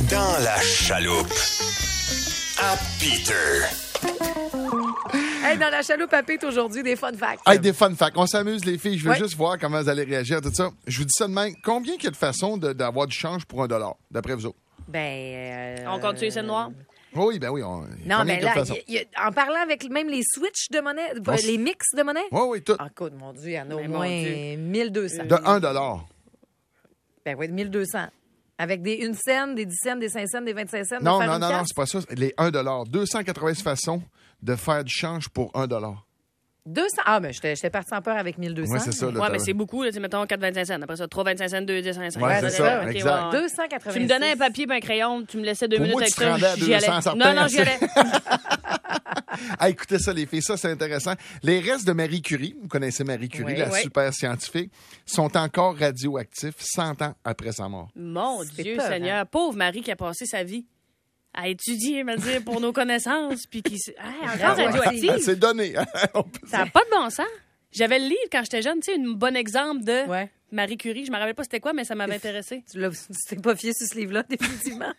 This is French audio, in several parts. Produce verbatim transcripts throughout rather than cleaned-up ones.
Dans la chaloupe à Peter. Hey, dans la chaloupe à Pete aujourd'hui, des fun facts. Hey, des fun facts. On s'amuse, les filles. Je veux Ouais. juste voir comment vous allez réagir à tout ça. Je vous dis ça de même. Combien il y a de façons de- d'avoir du change pour un dollar, d'après vous autres? Ben. euh, On compte sur les scènes noires? Oui, ben oui. On... Non, combien mais il y a là, de façons? y a- y a- en parlant avec même les switches de monnaie, On s- les mix de monnaie. Oui, oui, tout. Ah, écoute, mon Dieu, il y en a au Mais mon moins Dieu. mille deux cents. De un dollar. Ben oui, mille deux cents. Avec des une cent, des dix cents, des cinq cents, des vingt-cinq cents. Non, de faire non, une non, non, pièce. c'est pas ça. Les un dollar. deux cent quatre-vingts façons de faire du change pour un dollar. deux cents. Ah, ben j'étais j'étais parti en peur avec mille deux cents. Oui, c'est ça. là, Ouais, t'as- mais c'est beaucoup, là. Tu sais, mettons quatre vingt-cinq cents. Après ça, trois vingt-cinq cents, deux dix, cinq cents. Ouais, c'est ça, ok, exact. ouais, ouais. deux cent quatre-vingt-six. Tu me donnais un papier et un crayon, tu me laissais deux Pour minutes moi, avec tu te rendais à ça, j'y deux allais. cents certains, Non, non, j'y assez. allais. Ah, écoutez ça, les filles, ça, c'est intéressant. Les restes de Marie Curie, vous connaissez Marie Curie, Oui, la oui. super scientifique, sont encore radioactifs cent ans après sa mort. Mon C'est Dieu peur, Seigneur, pauvre Marie qui a passé sa vie à étudier, me dire, pour nos connaissances, puis qui... s- Ah, encore Radioactive. radioactive. C'est donné. On peut- Ça n'a pas de bon sens. J'avais le livre quand j'étais jeune, tu sais, un bon exemple de Ouais. Marie Curie. Je me rappelle pas c'était quoi, mais ça m'avait intéressé. Tu l'as- tu t'es pas fié sur ce livre-là, définitivement.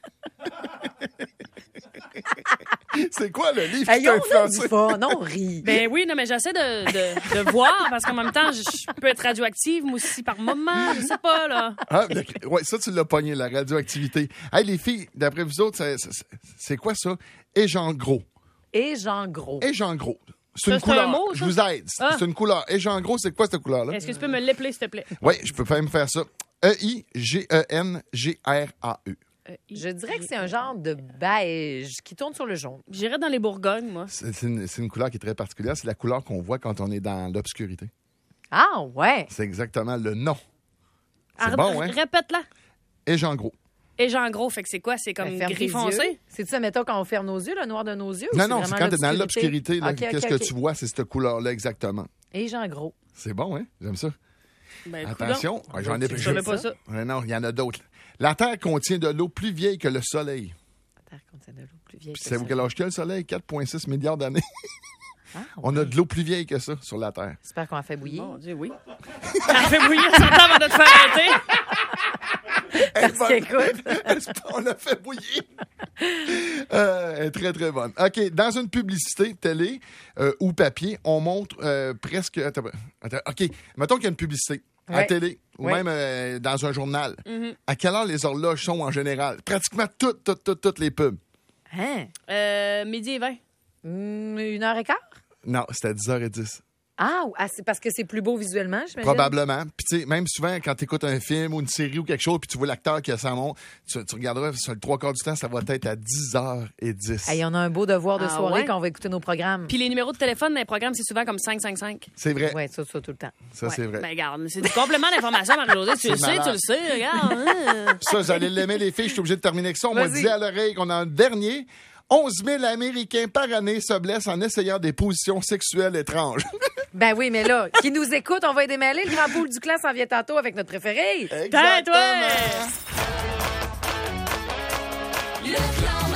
C'est quoi le livre qui Hey, t'a on a influencé? du fun, on rit. Ben oui, non, mais j'essaie de, de, de voir, parce qu'en même temps, je, je peux être radioactive, moi aussi, par moment, je sais pas, là. Ah, le- ouais, ça, tu l'as pogné, la radioactivité. Hey, les filles, d'après vous autres, c'est- c'est c'est quoi ça? Et Jean Gros. Et Jean Gros. Et Jean Gros. C'est Ça, une c'est un couleur. mot, ça? Je vous aide. C'est Ah. c'est une couleur. Et Jean Gros, c'est quoi cette couleur-là? Est-ce que tu peux me l'épeler, s'il te plaît? Oui, je peux même faire ça. E I G E N G R A E. Je dirais que c'est un genre de beige qui tourne sur le jaune. J'irais dans les Bourgognes, moi. C'est c'est une, c'est une couleur qui est très particulière. C'est la couleur qu'on voit quand on est dans l'obscurité. Ah, ouais. C'est exactement le nom. C'est Ar- bon, hein? Répète-la. Et Jean Gros. Et Jean Gros, fait que c'est quoi? C'est comme Ben, ferme gris tes foncé? yeux. C'est ça, mettons, quand on ferme nos yeux, le noir de nos yeux? ou Non, non, c'est vraiment quand tu es dans l'obscurité. là, Ok, ok, Qu'est-ce ok. que tu vois? C'est cette couleur-là exactement. Et Jean Gros. C'est bon, hein? J'aime ça. Ben, Attention. coudonc. Ouais, J'en ai Je plus. savais pas ça. Ouais, non, il y en a d'autres. La Terre contient de l'eau plus vieille que le Soleil. Attends, contient de l'eau plus vieille que Puis savez-vous ça. quel âge que le Soleil? quatre virgule six milliards d'années. Ah, On a de l'eau plus vieille que ça sur la Terre. J'espère qu'on a fait bouillir. Mon Dieu, oui. Ça fait bouillir son temps avant de te faire arrêter. Parce qu'écoute, On l'a fait bouillir. Euh, elle est très, très bonne. OK, dans une publicité télé euh, ou papier, on montre euh, presque... Attends, attends, OK, mettons qu'il y a une publicité à Ouais. télé ou Ouais. même euh, dans un journal. Mm-hmm. À quelle heure les horloges sont en général? Pratiquement toutes, toutes, toutes, toutes les pubs. hein? Euh, midi et vingt. Hmm, une heure et quart? Non, c'était à dix heures dix. Ah, ah, c'est parce que c'est plus beau visuellement, j'imagine? Probablement. Puis, tu sais, même souvent, quand tu écoutes un film ou une série ou quelque chose, puis tu vois l'acteur qui a sa montre, tu, tu regarderas sur le trois quarts du temps, ça va être à dix heures dix. Hey, on a un beau devoir de Ah, soirée ouais? quand on va écouter nos programmes. Puis les numéros de téléphone dans les programmes, c'est souvent comme cinq cinq cinq. C'est vrai. Ouais, ça, ça, tout le temps. Ça, Ouais. c'est vrai. Ben, regarde, c'est du complément d'information, Marie-Josée. Tu le C'est sais, malade. tu le sais, regarde. hein. Ça, vous allez l'aimer, les filles. Je suis obligé de terminer avec ça. On m'a Vas-y. dit à l'oreille qu'on a un dernier. onze mille Américains par année se blessent en essayant des positions sexuelles étranges. Ben oui, mais là, qui nous écoute, on va y démêler. Le grand pool du clan s'en vient tantôt avec notre préféré. Exactement. Tais-toi! Le clan